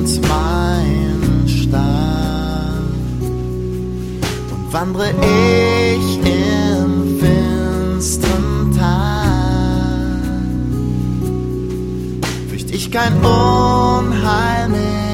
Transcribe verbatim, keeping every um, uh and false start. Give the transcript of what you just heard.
und mein Stab und wandre ich im finstern Tal, fürcht ich kein Unheil mehr.